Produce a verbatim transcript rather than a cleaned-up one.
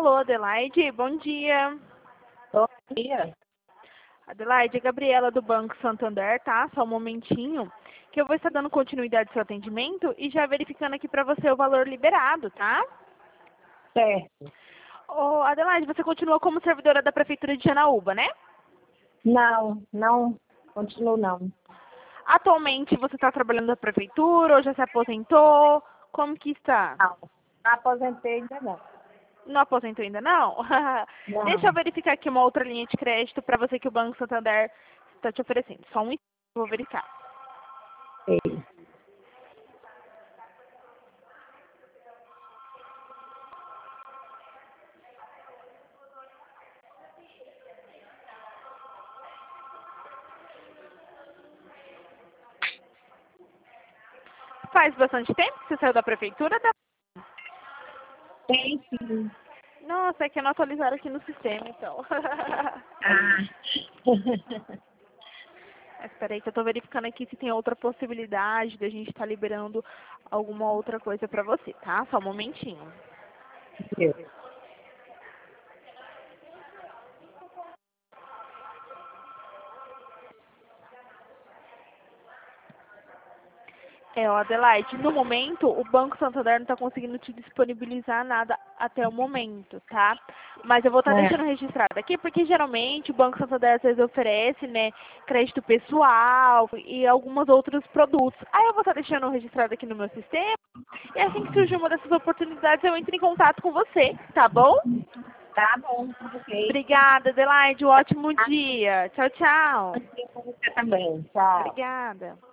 Alô, Adelaide, bom dia. Bom dia. Adelaide, é Gabriela do Banco Santander, tá? Só um momentinho, que eu vou estar dando continuidade ao seu atendimento e já verificando aqui para você o valor liberado, tá? Certo. Ô, Adelaide, você continua como servidora da Prefeitura de Janaúba, né? Não, não, continuo não. Atualmente você está trabalhando na Prefeitura ou já se aposentou? Como que está? Não, aposentei ainda não. Não aposentou ainda não? Deixa eu Não. verificar aqui uma outra linha de crédito para você que o Banco Santander está te oferecendo. Só um instante, eu vou verificar. Sei. Faz bastante tempo que você saiu da Prefeitura? Da... Tem sim. Nossa, é que não atualizaram aqui no sistema, então. Ah. Espera aí que eu estou verificando aqui se tem outra possibilidade de a gente estar liberando alguma outra coisa para você, tá? Só um momentinho. Meu. É, ó, Adelaide, no momento, o Banco Santander não está conseguindo te disponibilizar nada até o momento, tá? Mas eu vou estar deixando É. registrado aqui, porque geralmente o Banco Santander às vezes oferece, né, crédito pessoal e alguns outros produtos. Aí eu vou estar deixando registrado aqui no meu sistema, e assim que surgir uma dessas oportunidades, eu entro em contato com você, tá bom? Tá bom, ok. Obrigada, Adelaide, um ótimo dia. Tchau, tchau. Bom dia pra você também. Tchau. Obrigada.